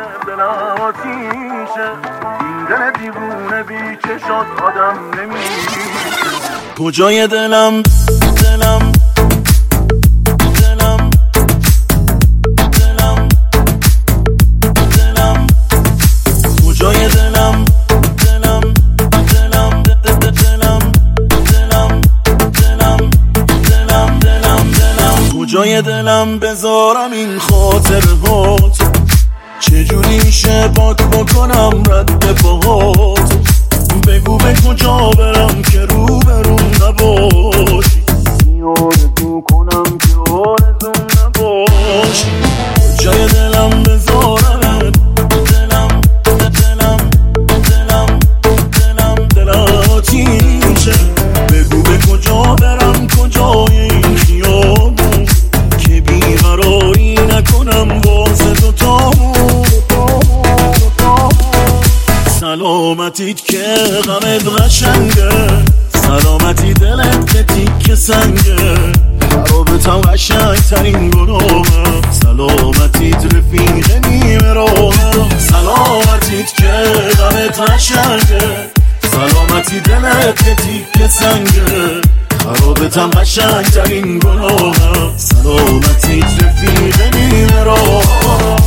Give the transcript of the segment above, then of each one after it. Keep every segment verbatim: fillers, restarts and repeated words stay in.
دلم آتیشه، این دل دیوونه بی چشات آدم نمیشه. کجای دلم دلم دلم دلم دلم کجای دلم دلم دلم دلم دلم دلم دلم دلم دلم کجای دلم بذارم این خاطرهات، چجوری میشه پاک بکنم رد پاهات. بگو به کجا برم که رو برون نباشی، آرزو کنم که آرزو نباشی. کجای دلم بذارم دلم دلم دلم دلم دلم آتیشه. بگو به کجا برم کجای این خیابون، که بیقراری نکنم واسه دوتامون. سلامتیت که غمت قشنگه، سلامتی دلت که تیک سنگه. خرابتم قشنگ ترین گناهم، سلامتیت رفیق نیمه راهم. سلامتیت که غمت قشنگه، سلامتی دلت که تیک سنگه. خرابتم قشنگ ترین گناهم، سلامتیت رفیق نیمه راهم.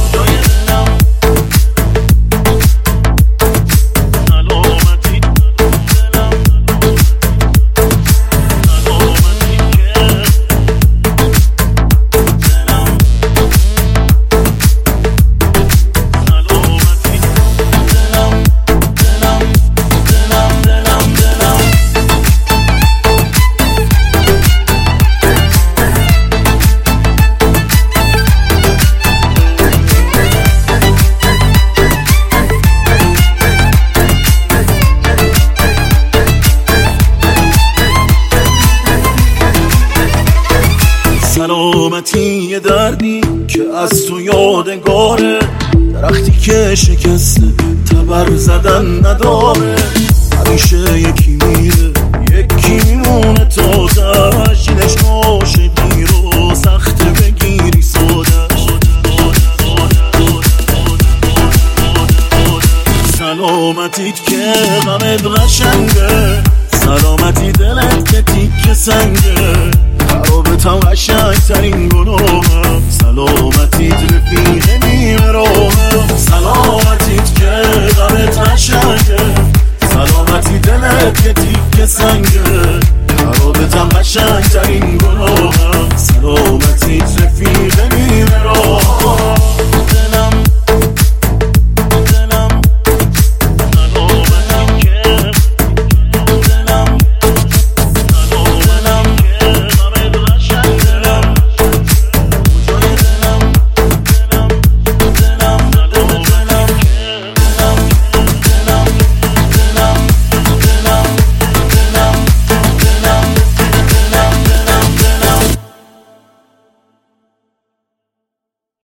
سلامتی یه دردی که از تو یادگاره، درختی که شکسته تبر زدن نداره. همیشه یکی میره یکی میمونه تازهش، اینش عاشقی رو سخته بگیری سادش. سلامتیت که غمت قشنگه، سلامتی دلت که تیک سنگه.